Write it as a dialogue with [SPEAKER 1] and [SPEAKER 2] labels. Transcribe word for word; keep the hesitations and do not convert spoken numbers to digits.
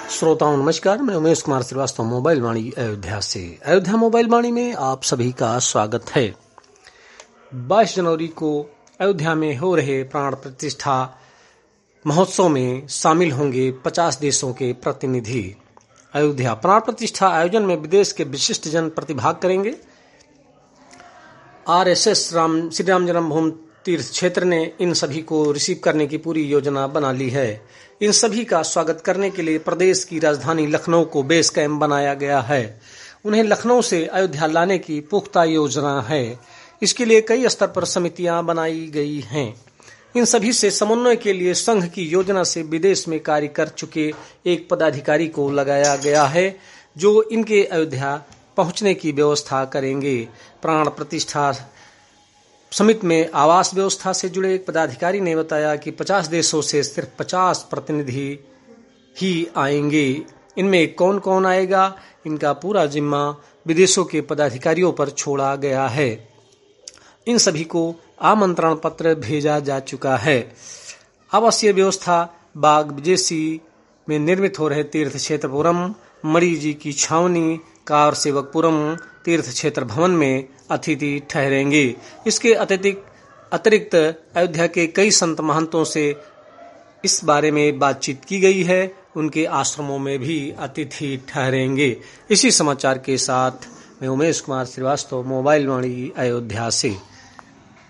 [SPEAKER 1] श्रोताओं नमस्कार, मैं उमेश कुमार श्रीवास्तव मोबाइल वाणी अयोध्या से। अयोध्या मोबाइल वाणी में आप सभी का स्वागत है। बाईस जनवरी को अयोध्या में हो रहे प्राण प्रतिष्ठा महोत्सव में शामिल होंगे पचास देशों के प्रतिनिधि। अयोध्या प्राण प्रतिष्ठा आयोजन में विदेश के विशिष्ट जन प्रतिभाग करेंगे। आरएसएस राम श्री राम जन्मभूमि तीर्थ क्षेत्र ने इन सभी को रिसीव करने की पूरी योजना बना ली है। इन सभी का स्वागत करने के लिए प्रदेश की राजधानी लखनऊ को बेस कैंप बनाया गया है। उन्हें लखनऊ से अयोध्या लाने की पुख्ता योजना है। इसके लिए कई स्तर पर समितियां बनाई गई हैं। इन सभी से समन्वय के लिए संघ की योजना से विदेश में कार्य कर चुके एक पदाधिकारी को लगाया गया है, जो इनके अयोध्या पहुंचने की व्यवस्था करेंगे। प्राण प्रतिष्ठा समिति में आवास व्यवस्था से जुड़े एक पदाधिकारी ने बताया कि पचास देशों से सिर्फ पचास प्रतिनिधि ही आएंगे। इनमें कौन कौन आएगा, इनका पूरा जिम्मा विदेशों के पदाधिकारियों पर छोड़ा गया है। इन सभी को आमंत्रण पत्र भेजा जा चुका है। आवासीय व्यवस्था बाग विजेसी में निर्मित हो रहे तीर्थ क्षेत्रपुरम, मणि जी की छावनी, कार सेवकपुरम तीर्थ क्षेत्र भवन में अतिथि ठहरेंगे। इसके अतिरिक्त अतिरिक्त अयोध्या के कई संत महंतों से इस बारे में बातचीत की गई है। उनके आश्रमों में भी अतिथि ठहरेंगे। इसी समाचार के साथ मैं उमेश कुमार श्रीवास्तव मोबाइल वाणी अयोध्या से।